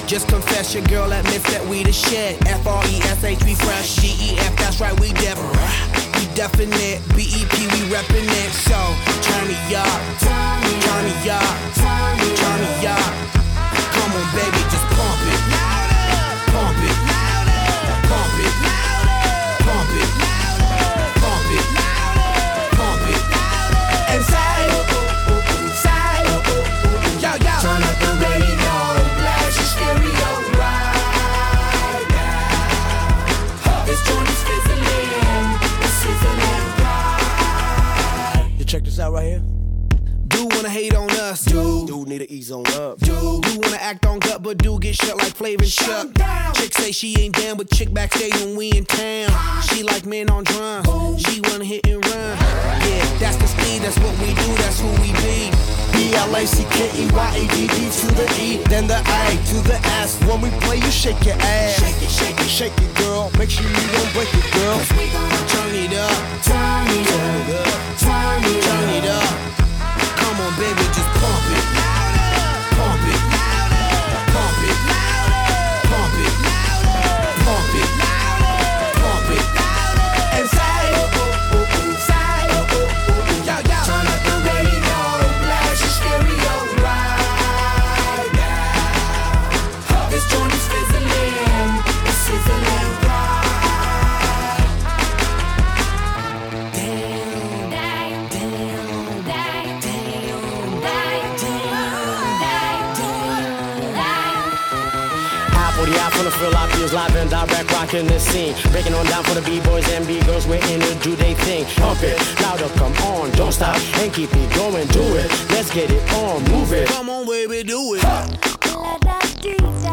Just confess your girl admits that we the shit. F-R-E-S-H, we fresh. G-E-F, that's right, we def. We definite. B-E-P, we reppin' it. So, turn me up. Turn me up. Turn me up. Come on, baby, just pump it. Pump it. Pump it. Pump it. Pump it. Pump it. And say, yo, yo. Turn up the radio, blast your stereo right now. This joint is fizzling, it's sizzling right. You check this out right here. Do wanna hate on us, do need to ease on up, do wanna act on gut, but do get shut like Flavor and Chuck. Chick say she ain't down, but chick backstage when we in town. She like men on drums, she wanna hit and run. Yeah, that's the speed, that's what we do, that's who we be. B-L-A-C-K-E-Y-A-D-D to the E, then the A to the S. When we play, you shake your ass. Shake it, shake it, shake it, girl. Make sure you don't break it, girl. 'Cause we gon' turn it up, turn it up, turn it up. Come on, baby, just pump it. Pump it. Pump it. Pump it. Pump it. Pump it. And say, yo, yo. Turn up the radio, blast your stereo right now. This joint is fizzling, it's sizzling right. From the Philippines, live and direct, rocking the scene. Breaking on down for the B-boys and B-girls, we're in to do they thing. Pump it, louder, come on, don't stop, and keep it going, do it. Let's get it on, move it. Come on, baby, do it. Let that DJ